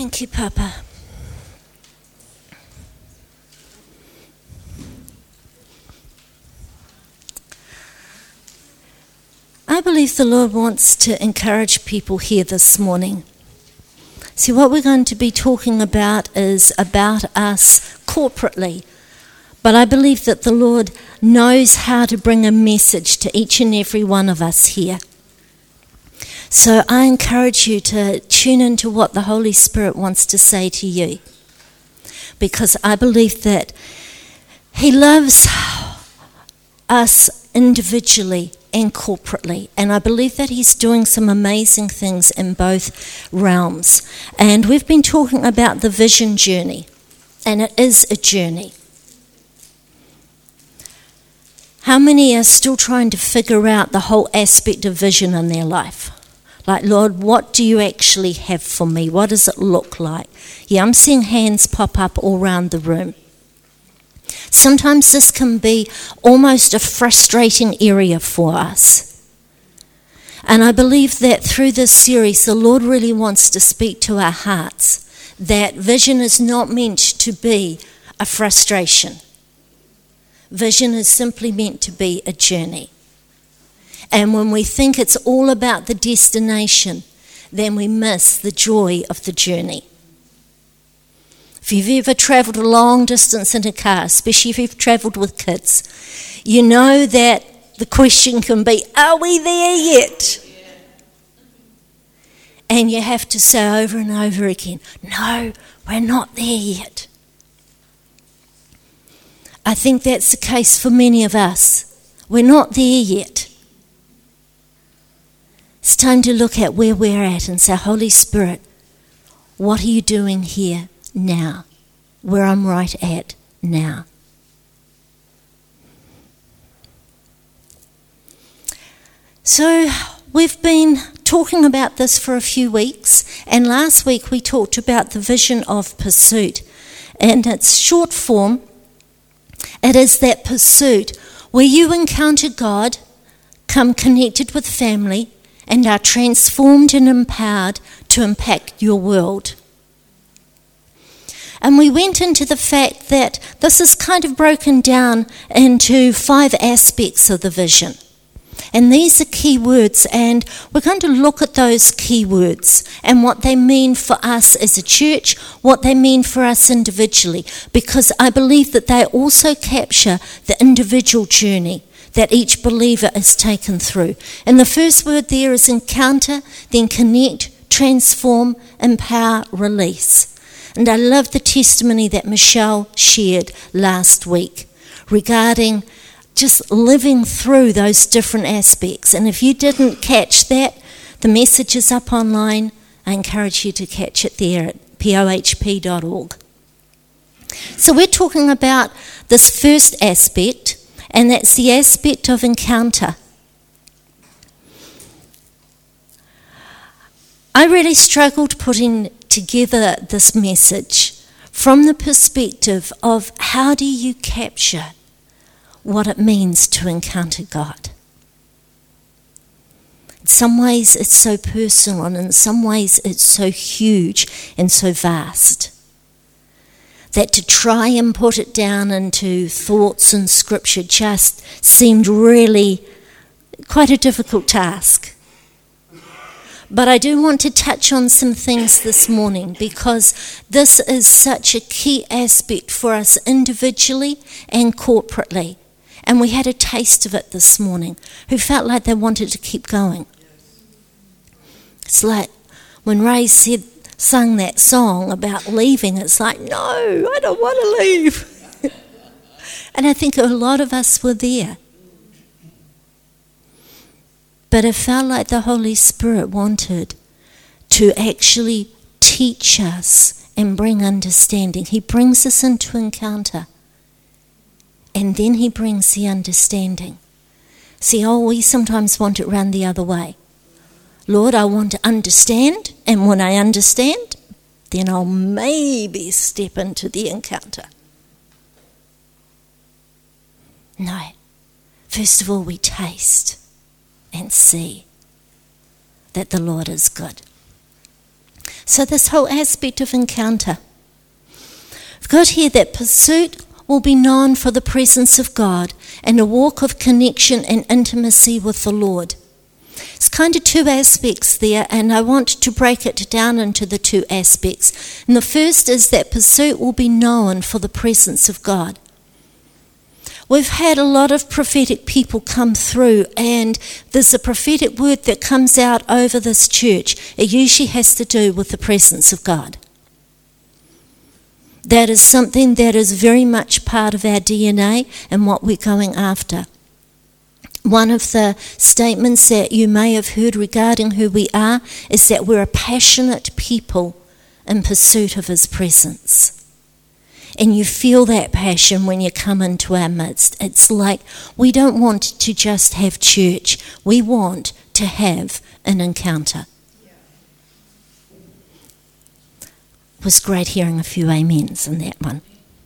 Thank you, Papa. I believe the Lord wants to encourage people here this morning. See, what we're going to be talking about is about us corporately. But I believe that the Lord knows how to bring a message to each and every one of us here. So I encourage you to tune into what the Holy Spirit wants to say to you. Because I believe that He loves us individually and corporately. And I believe that He's doing some amazing things in both realms. And we've been talking about the vision journey. And it is a journey. How many are still trying to figure out the whole aspect of vision in their life? Like, Lord, what do you actually have for me? What does it look like? Yeah, I'm seeing hands pop up all around the room. Sometimes this can be almost a frustrating area for us. And I believe that through this series, the Lord really wants to speak to our hearts that vision is not meant to be a frustration. Vision is simply meant to be a journey. And when we think it's all about the destination, then we miss the joy of the journey. If you've ever travelled a long distance in a car, especially if you've travelled with kids, you know that the question can be, are we there yet? And you have to say over and over again, no, we're not there yet. I think that's the case for many of us. We're not there yet. It's time to look at where we're at and say, Holy Spirit, what are you doing here now, where I'm right at now? So we've been talking about this for a few weeks, and last week we talked about the vision of pursuit. And its short form, it is that pursuit where you encounter God, come connected with family, and are transformed and empowered to impact your world. And we went into the fact that this is kind of broken down into 5 aspects of the vision. And these are key words, and we're going to look at those key words and what they mean for us as a church, what they mean for us individually, because I believe that they also capture the individual journey that each believer is taken through. And the first word there is encounter, then connect, transform, empower, release. And I love the testimony that Michelle shared last week regarding just living through those different aspects. And if you didn't catch that, the message is up online. I encourage you to catch it there at pohp.org. So we're talking about this first aspect, and that's the aspect of encounter. I really struggled putting together this message from the perspective of how do you capture what it means to encounter God. In some ways it's so personal, and in some ways it's so huge and so vast that to try and put it down into thoughts and scripture just seemed really quite a difficult task. But I do want to touch on some things this morning, because this is such a key aspect for us individually and corporately. And we had a taste of it this morning, who felt like they wanted to keep going. It's like when Ray sung that song about leaving, it's like, no, I don't want to leave. And I think a lot of us were there. But it felt like the Holy Spirit wanted to actually teach us and bring understanding. He brings us into encounter, and then he brings the understanding. See, we sometimes want it round the other way. Lord, I want to understand, and when I understand, then I'll maybe step into the encounter. No. First of all, we taste and see that the Lord is good. So this whole aspect of encounter. We've got here that pursuit will be known for the presence of God and a walk of connection and intimacy with the Lord. It's kind of two aspects there, and I want to break it down into the two aspects. And the first is that pursuit will be known for the presence of God. We've had a lot of prophetic people come through, and there's a prophetic word that comes out over this church. It usually has to do with the presence of God. That is something that is very much part of our DNA and what we're going after. One of the statements that you may have heard regarding who we are is that we're a passionate people in pursuit of His presence. And you feel that passion when you come into our midst. It's like we don't want to just have church. We want to have an encounter. It was great hearing a few amens in that one.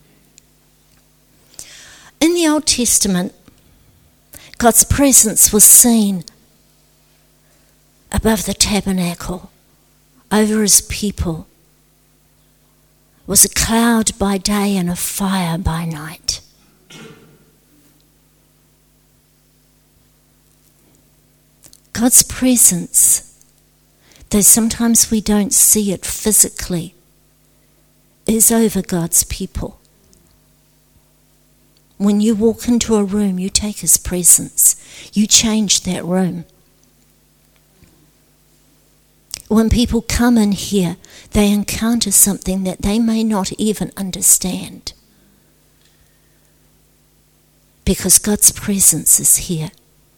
In the Old Testament, God's presence was seen above the tabernacle, over His people. It was a cloud by day and a fire by night. God's presence, though sometimes we don't see it physically, is over God's people. When you walk into a room, you take His presence. You change that room. When people come in here, they encounter something that they may not even understand. Because God's presence is here.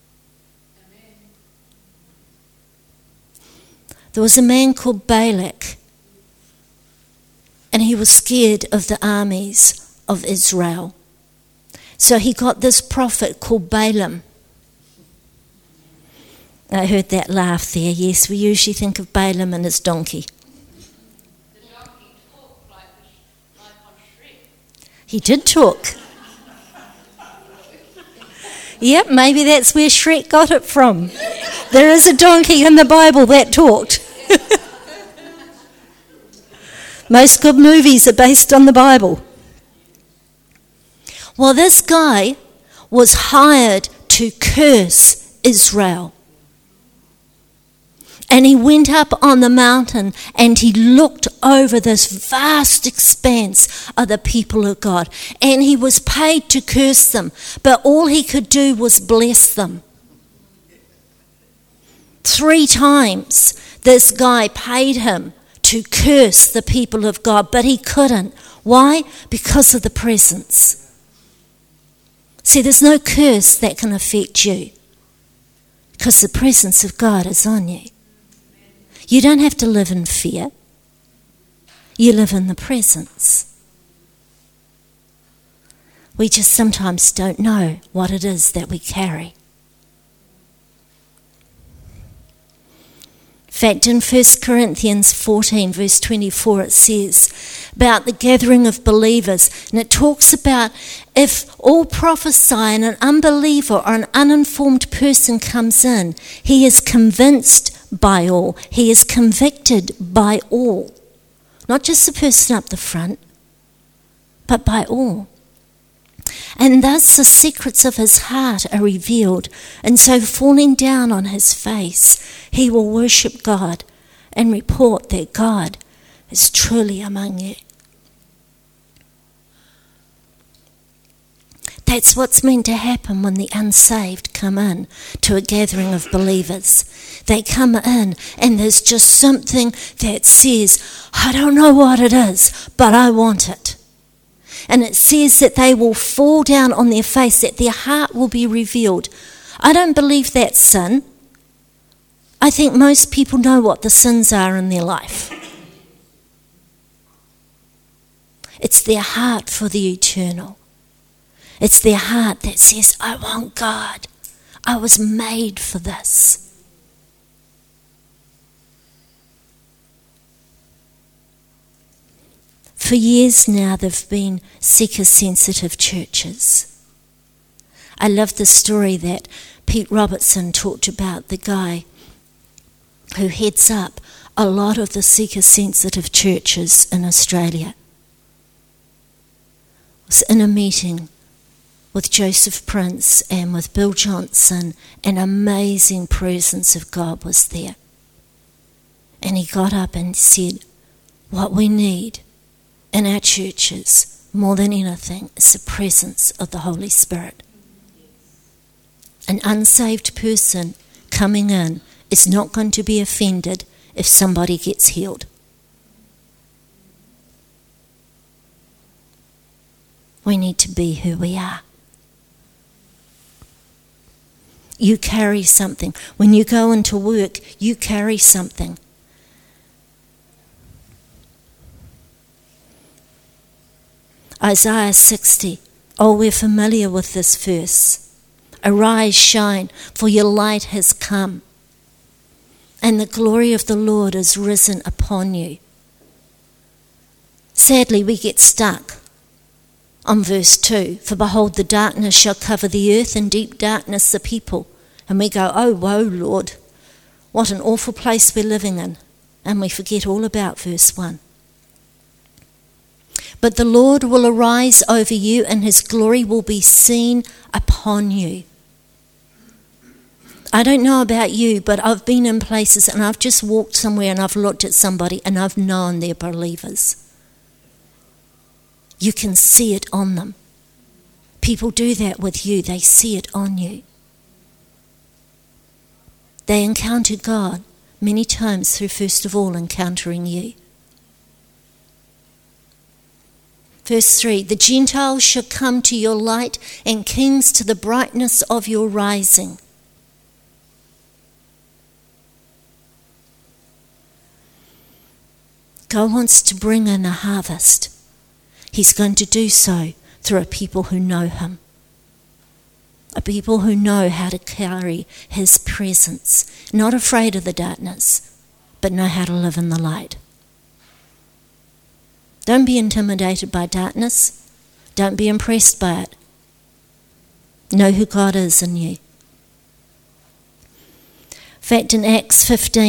There was a man called Balak, and he was scared of the armies of Israel. So he got this prophet called Balaam. I heard that laugh there. Yes, we usually think of Balaam and his donkey. The donkey talked like on Shrek. He did talk. Yep, maybe that's where Shrek got it from. There is a donkey in the Bible that talked. Most good movies are based on the Bible. Well, this guy was hired to curse Israel. And he went up on the mountain and he looked over this vast expanse of the people of God. And he was paid to curse them, but all he could do was bless them. 3 times this guy paid him to curse the people of God, but he couldn't. Why? Because of the presence. See, there's no curse that can affect you because the presence of God is on you. You don't have to live in fear. You live in the presence. We just sometimes don't know what it is that we carry. In fact, in 1 Corinthians 14, verse 24, it says about the gathering of believers, and it talks about if all prophesy and an unbeliever or an uninformed person comes in, he is convinced by all. He is convicted by all. Not just the person up the front, but by all. And thus the secrets of his heart are revealed. And so falling down on his face, he will worship God and report that God is truly among you. That's what's meant to happen when the unsaved come in to a gathering of believers. They come in and there's just something that says, I don't know what it is, but I want it. And it says that they will fall down on their face, that their heart will be revealed. I don't believe that's sin. I think most people know what the sins are in their life. It's their heart for the eternal. It's their heart that says, I want God. I was made for this. For years now, there have been seeker-sensitive churches. I love the story that Pete Robertson talked about, the guy who heads up a lot of the seeker-sensitive churches in Australia. I was in a meeting with Joseph Prince and with Bill Johnson. An amazing presence of God was there. And he got up and said, what we need in our churches, more than anything, is the presence of the Holy Spirit. An unsaved person coming in is not going to be offended if somebody gets healed. We need to be who we are. You carry something. When you go into work, you carry something. Isaiah 60. Oh, we're familiar with this verse. Arise, shine, for your light has come, and the glory of the Lord is risen upon you. Sadly, we get stuck on verse 2. For behold, the darkness shall cover the earth, and deep darkness the people. And we go, oh, woe, Lord, what an awful place we're living in. And we forget all about verse 1. But the Lord will arise over you, and his glory will be seen upon you. I don't know about you, but I've been in places and I've just walked somewhere and I've looked at somebody and I've known they're believers. You can see it on them. People do that with you. They see it on you. They encounter God many times through, first of all, encountering you. Verse 3, the Gentiles shall come to your light, and kings to the brightness of your rising. God wants to bring in a harvest. He's going to do so through a people who know him. A people who know how to carry his presence, not afraid of the darkness, but know how to live in the light. Don't be intimidated by darkness. Don't be impressed by it. Know who God is in you. In fact, in Acts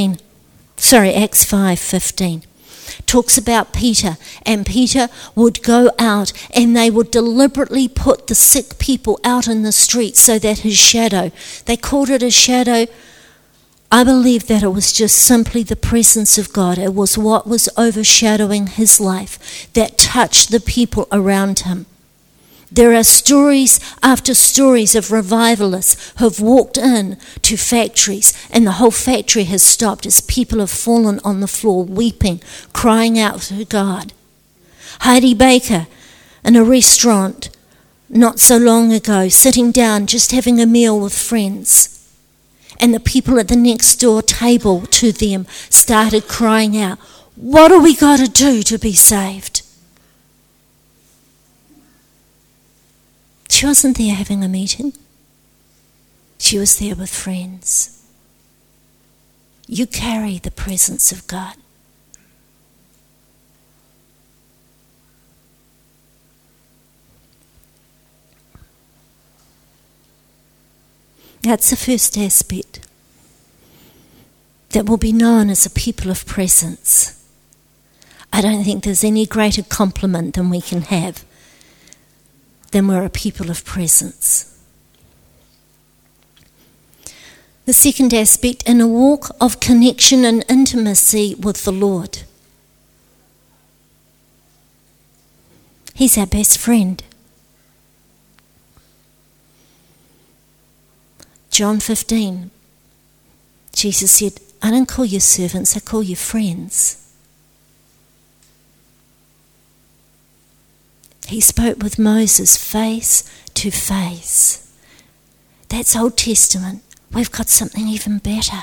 5:15, talks about Peter, and Peter would go out and they would deliberately put the sick people out in the streets so that his shadow, they called it a shadow. I believe that it was just simply the presence of God. It was what was overshadowing his life that touched the people around him. There are stories after stories of revivalists who have walked in to factories and the whole factory has stopped as people have fallen on the floor weeping, crying out to God. Heidi Baker in a restaurant not so long ago, sitting down just having a meal with friends. And the people at the next door table to them started crying out, what do we got to do to be saved? She wasn't there having a meeting. She was there with friends. You carry the presence of God. That's the first aspect. That will be known as a people of presence. I don't think there's any greater compliment than we can have than we're a people of presence. The second aspect, in a walk of connection and intimacy with the Lord. He's our best friend. John 15, Jesus said, I don't call you servants, I call you friends. He spoke with Moses face to face. That's Old Testament. We've got something even better.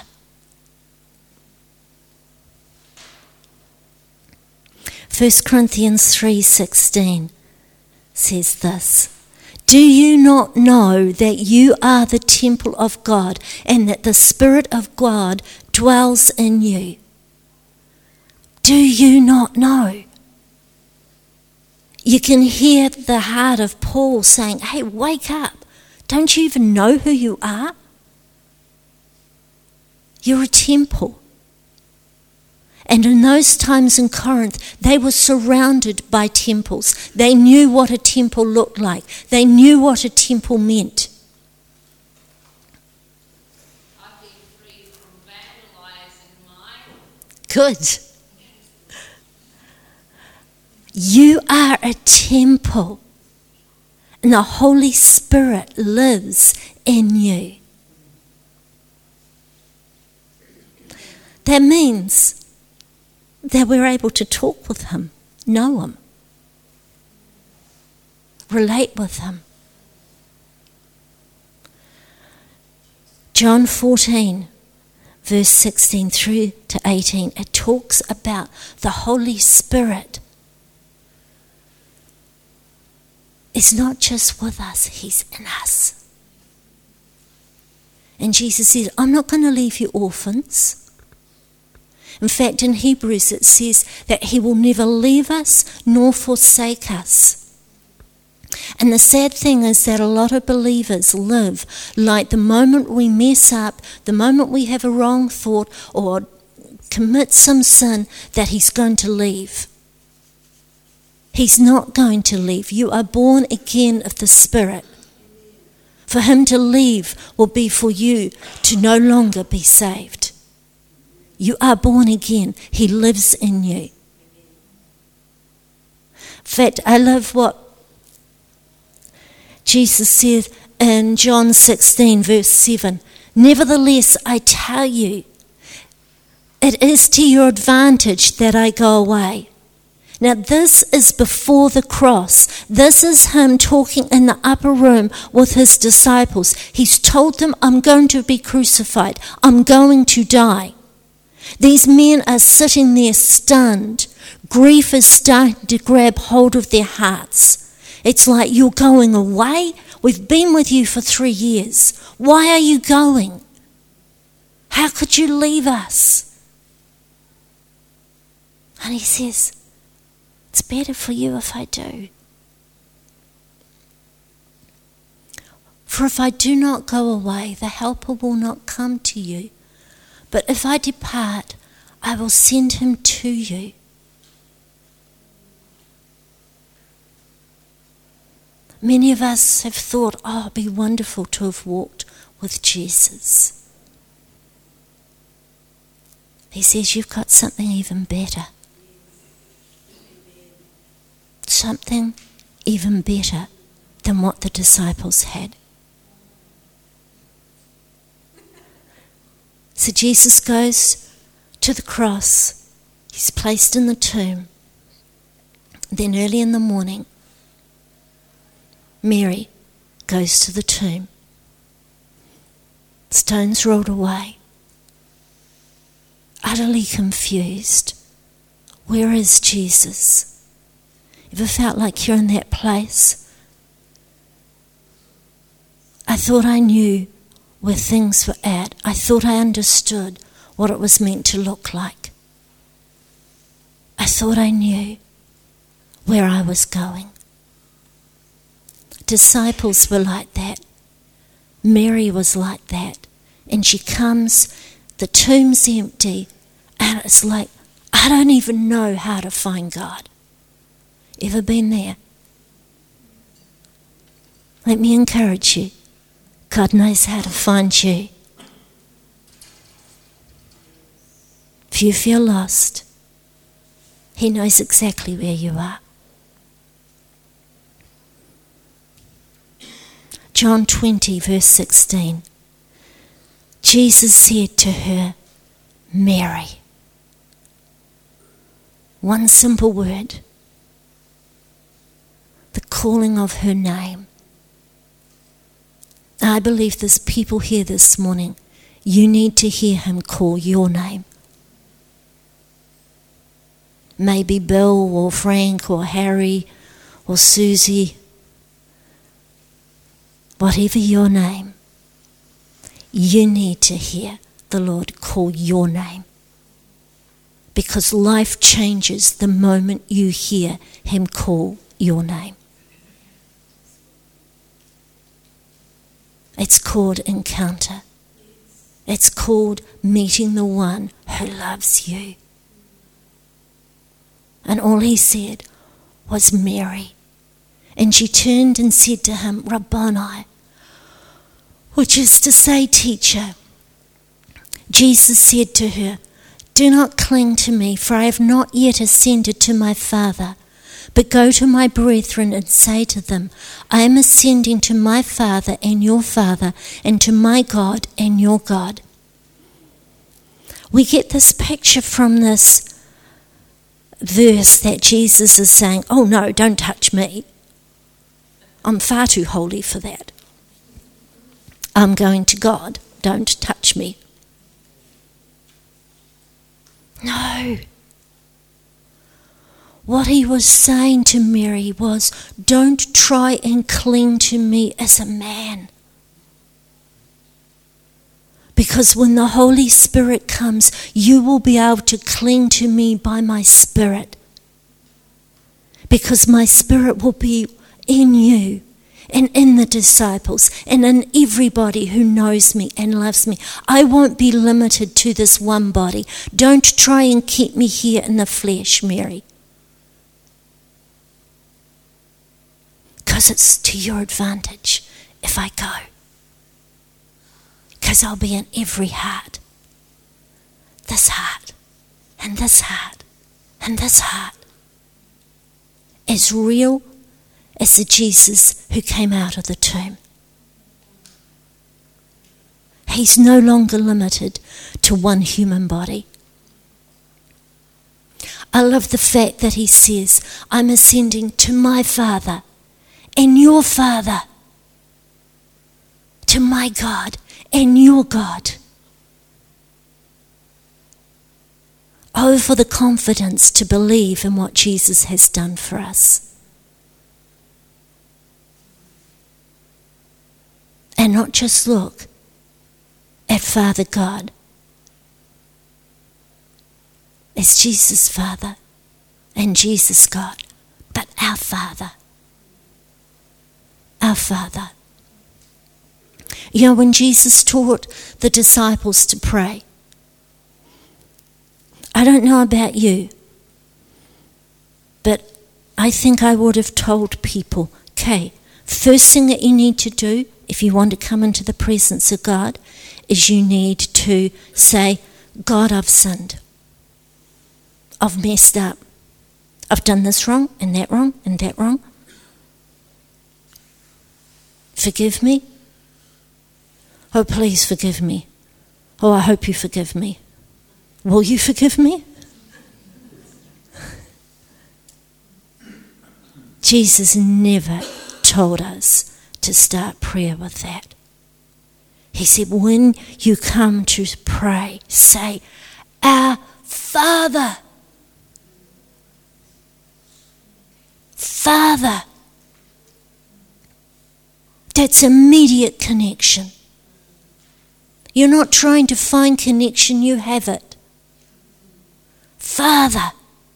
1 Corinthians 3:16 says this, do you not know that you are the temple of God and that the Spirit of God dwells in you? Do you not know? You can hear the heart of Paul saying, hey, wake up. Don't you even know who you are? You're a temple. And in those times in Corinth, they were surrounded by temples. They knew what a temple looked like. They knew what a temple meant. I've been free from vandalizing mine. Good. You are a temple, and the Holy Spirit lives in you. That means that we're able to talk with him, know him, relate with him. John 14, verse 16 through to 18, it talks about the Holy Spirit. It's not just with us, he's in us. And Jesus said, I'm not going to leave you orphans. In fact, in Hebrews it says that he will never leave us nor forsake us. And the sad thing is that a lot of believers live like the moment we mess up, the moment we have a wrong thought or commit some sin, that he's going to leave. He's not going to leave. You are born again of the Spirit. For him to leave will be for you to no longer be saved. You are born again. He lives in you. In fact, I love what Jesus said in John 16, verse 7. Nevertheless, I tell you, it is to your advantage that I go away. Now, this is before the cross. This is him talking in the upper room with his disciples. He's told them, I'm going to be crucified. I'm going to die. These men are sitting there stunned. Grief is starting to grab hold of their hearts. It's like, you're going away? We've been with you for 3 years. Why are you going? How could you leave us? And he says, it's better for you if I do. For if I do not go away, the Helper will not come to you. But if I depart, I will send him to you. Many of us have thought, oh, it'd be wonderful to have walked with Jesus. He says, you've got something even better. Something even better than what the disciples had. So Jesus goes to the cross. He's placed in the tomb. Then early in the morning, Mary goes to the tomb. Stones rolled away. Utterly confused. Where is Jesus? Ever felt like you're in that place? I thought I knew where things were at. I thought I understood what it was meant to look like. I thought I knew where I was going. Disciples were like that. Mary was like that. And she comes, the tomb's empty, and it's like, I don't even know how to find God. Ever been there? Let me encourage you. God knows how to find you. If you feel lost, he knows exactly where you are. John 20, verse 16. Jesus said to her, Mary. One simple word. The calling of her name. I believe there's people here this morning. You need to hear him call your name. Maybe Bill or Frank or Harry or Susie. Whatever your name, you need to hear the Lord call your name. Because life changes the moment you hear him call your name. It's called encounter. It's called meeting the one who loves you. And all he said was, Mary. And she turned and said to him, Rabboni, which is to say, teacher. Jesus said to her, do not cling to me, for I have not yet ascended to my Father. But go to my brethren and say to them, I am ascending to my Father and your Father, and to my God and your God. We get this picture from this verse that Jesus is saying, oh no, don't touch me. I'm far too holy for that. I'm going to God. Don't touch me. No. What he was saying to Mary was, don't try and cling to me as a man. Because when the Holy Spirit comes, you will be able to cling to me by my Spirit. Because my Spirit will be in you and in the disciples and in everybody who knows me and loves me. I won't be limited to this one body. Don't try and keep me here in the flesh, Mary. Because it's to your advantage if I go. Because I'll be in every heart. This heart, and this heart, and this heart. As real as the Jesus who came out of the tomb. He's no longer limited to one human body. I love the fact that he says, I'm ascending to my Father and your Father, to my God and your God. Oh, for the confidence to believe in what Jesus has done for us. And not just look at Father God as Jesus Father and Jesus God, but our Father. Our Father. You know, when Jesus taught the disciples to pray, I don't know about you, but I think I would have told people, okay, first thing that you need to do if you want to come into the presence of God is you need to say, God, I've sinned. I've messed up. I've done this wrong and that wrong and that wrong. Forgive me. Oh, please forgive me. Oh, I hope you forgive me. Will you forgive me? Jesus never told us to start prayer with that. He said, when you come to pray, say, our Father. Father. That's immediate connection. You're not trying to find connection, you have it. Father.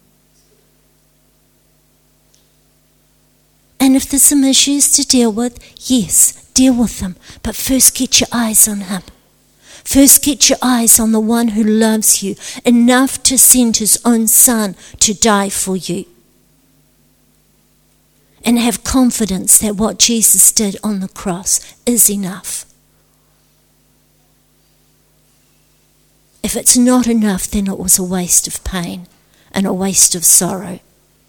And if there's some issues to deal with, yes, deal with them. But first get your eyes on him. First get your eyes on the one who loves you enough to send his own son to die for you. And have confidence that what Jesus did on the cross is enough. If it's not enough, then it was a waste of pain and a waste of sorrow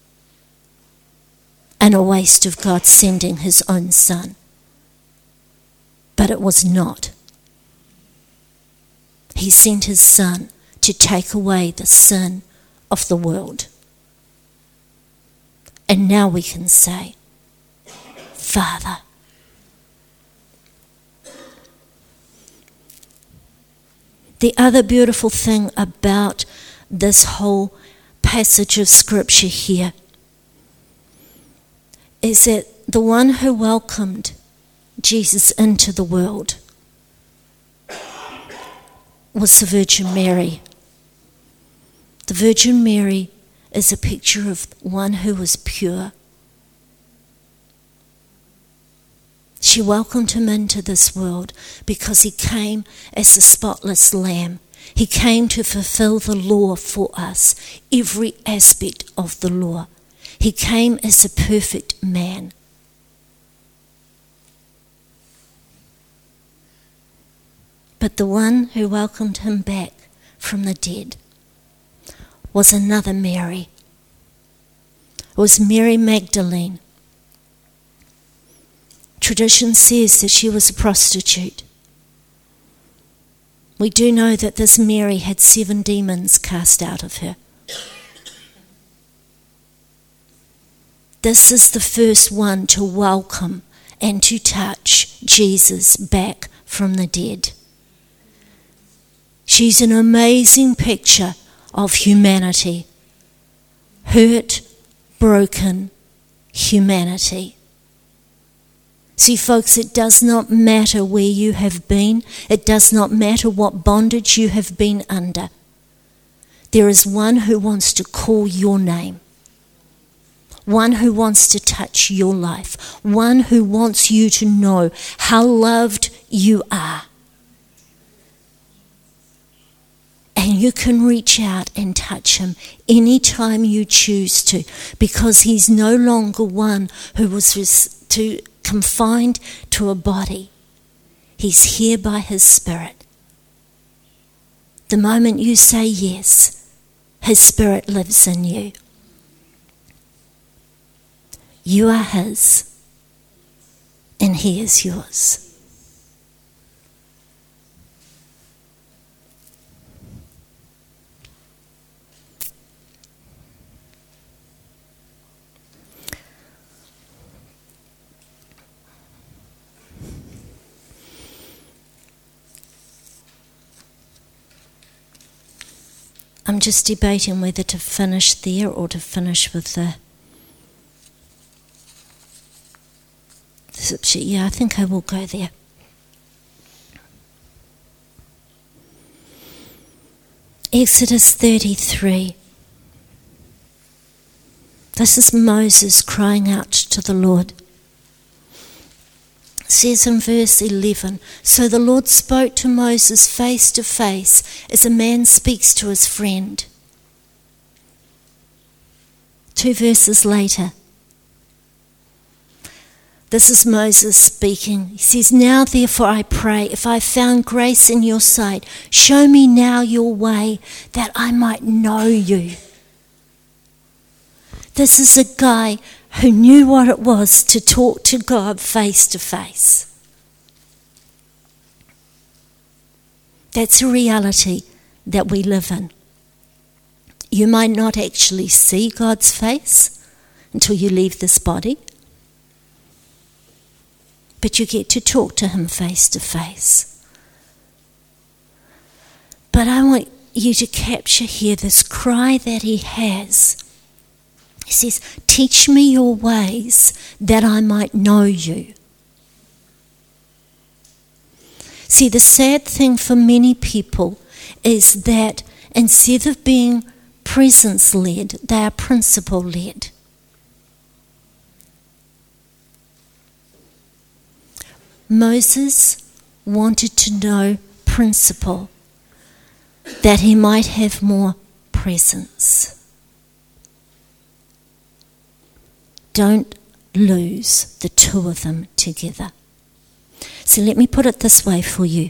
and a waste of God sending his own son. But it was not. He sent his son to take away the sin of the world. And now we can say, Father. The other beautiful thing about this whole passage of scripture here is that the one who welcomed Jesus into the world was the Virgin Mary. The Virgin Mary is a picture of one who was pure. She welcomed him into this world because he came as the spotless lamb. He came to fulfill the law for us, every aspect of the law. He came as a perfect man. But the one who welcomed him back from the dead was another Mary. It was Mary Magdalene. Tradition says that she was a prostitute. We do know that this Mary had 7 demons cast out of her. This is the first one to welcome and to touch Jesus back from the dead. She's an amazing picture of humanity. Hurt, broken humanity. See, folks, it does not matter where you have been. It does not matter what bondage you have been under. There is one who wants to call your name. One who wants to touch your life. One who wants you to know how loved you are. And you can reach out and touch him anytime you choose to, because he's no longer one who was confined to a body. He's here by his Spirit. The moment you say yes, his Spirit lives in you. You are his, and he is yours. I'm just debating whether to finish there or to finish with the scripture. Yeah, I think I will go there. Exodus 33. This is Moses crying out to the Lord. It says in verse 11, so the Lord spoke to Moses face to face as a man speaks to his friend. 2 verses later, this is Moses speaking. He says, now therefore I pray, if I found grace in your sight, show me now your way that I might know you. This is a guy who knew what it was to talk to God face to face. That's a reality that we live in. You might not actually see God's face until you leave this body, but you get to talk to him face to face. But I want you to capture here this cry that he has. He says, teach me your ways that I might know you. See, the sad thing for many people is that instead of being presence-led, they are principle-led. Moses wanted to know principle, that he might have more presence. Don't lose the two of them together. So let me put it this way for you.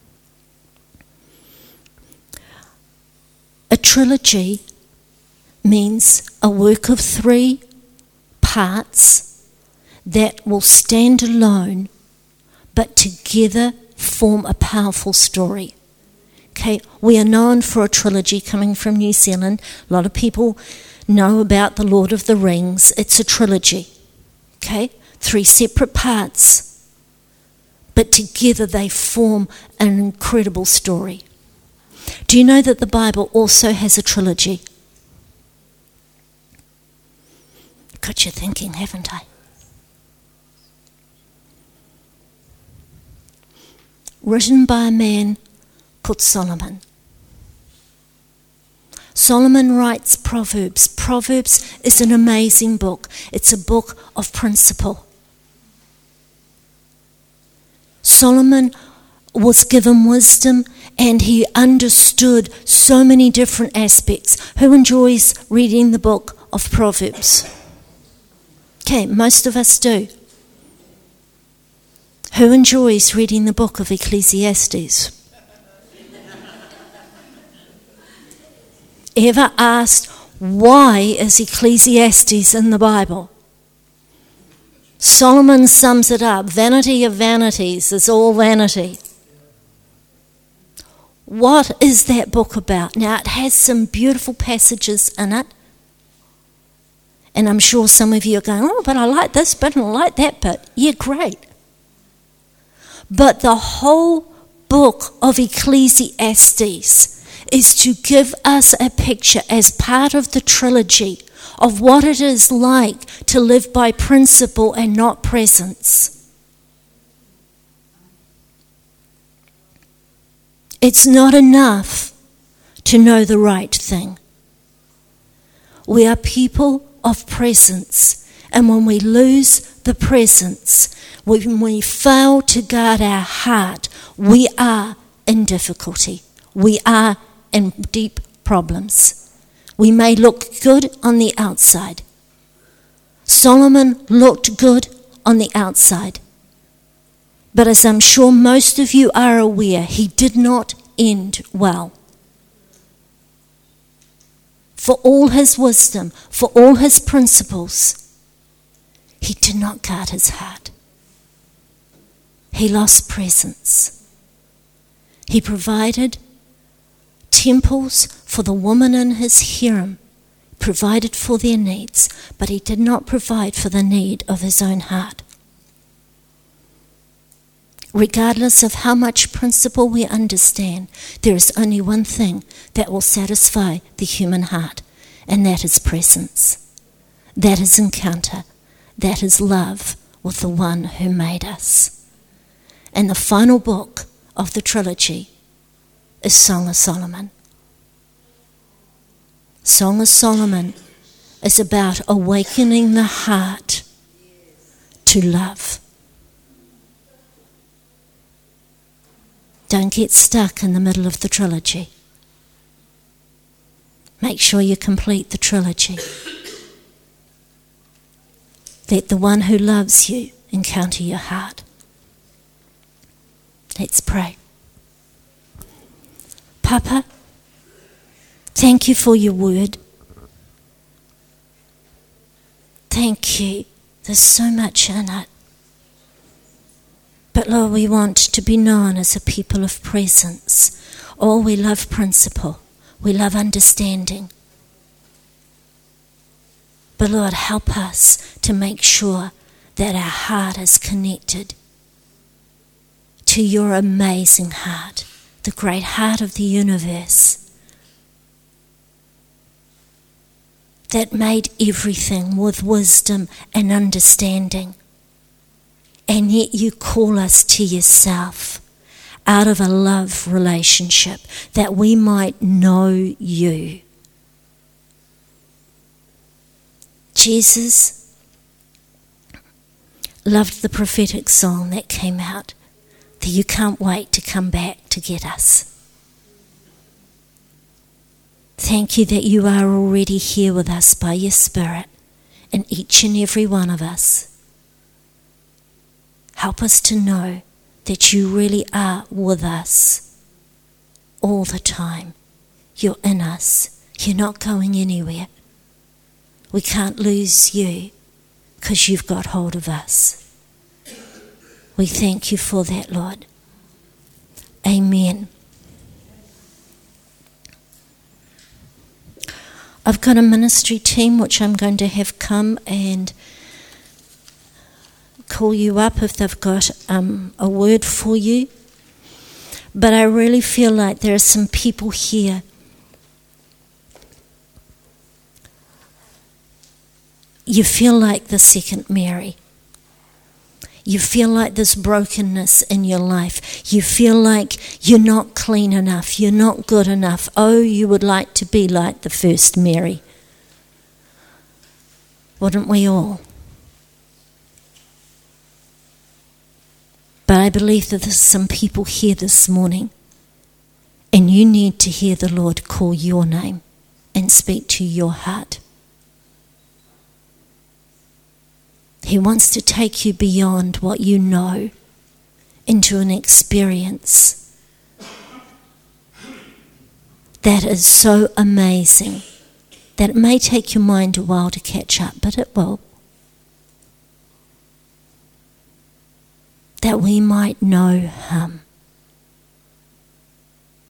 A trilogy means a work of 3 parts that will stand alone but together form a powerful story. Okay, we are known for a trilogy coming from New Zealand. A lot of people know about The Lord of the Rings. It's a trilogy. Okay, 3 separate parts, but together they form an incredible story. Do you know that the Bible also has a trilogy? Got you thinking, haven't I? Written by a man called Solomon. Solomon writes Proverbs. Proverbs is an amazing book. It's a book of principle. Solomon was given wisdom And he understood so many different aspects. Who enjoys reading the book of Proverbs? Okay, most of us do. Who enjoys reading the book of Ecclesiastes? Ever asked, why is Ecclesiastes in the Bible? Solomon sums it up. Vanity of vanities is all vanity. What is that book about? Now, it has some beautiful passages in it. And I'm sure some of you are going, oh, but I like this bit and I like that bit. Yeah, great. But the whole book of Ecclesiastes is to give us a picture as part of the trilogy of what it is like to live by principle and not presence. It's not enough to know the right thing. We are people of presence, and when we lose the presence, when we fail to guard our heart, we are in difficulty. We are in deep problems. We may look good on the outside. Solomon looked good on the outside. But as I'm sure most of you are aware, he did not end well. For all his wisdom, for all his principles, he did not guard his heart. He lost presence. He provided temples for the women in his harem, provided for their needs, but he did not provide for the need of his own heart. Regardless of how much principle we understand, there is only one thing that will satisfy the human heart, and that is presence. That is encounter. That is love with the one who made us. And the final book of the trilogy is Song of Solomon. Song of Solomon is about awakening the heart to love. Don't get stuck in the middle of the trilogy. Make sure you complete the trilogy. Let the one who loves you encounter your heart. Let's pray. Papa, thank you for your word. Thank you. There's so much in it. But Lord, we want to be known as a people of presence. Oh, we love principle. We love understanding. But Lord, help us to make sure that our heart is connected to your amazing heart, the great heart of the universe that made everything with wisdom and understanding. And yet you call us to yourself out of a love relationship that we might know you. Jesus loved the prophetic song that came out, that you can't wait to come back to get us. Thank you that you are already here with us by your Spirit in each and every one of us. Help us to know that you really are with us all the time. You're in us. You're not going anywhere. We can't lose you because you've got hold of us. We thank you for that, Lord. Amen. I've got a ministry team which I'm going to have come and call you up if they've got a word for you. But I really feel like there are some people here you feel like the second Mary. You feel like there's brokenness in your life. You feel like you're not clean enough. You're not good enough. Oh, you would like to be like the first Mary. Wouldn't we all? But I believe that there's some people here this morning And you need to hear the Lord call your name and speak to your heart. He wants to take you beyond what you know into an experience that is so amazing that it may take your mind a while to catch up, but it will. That we might know Him.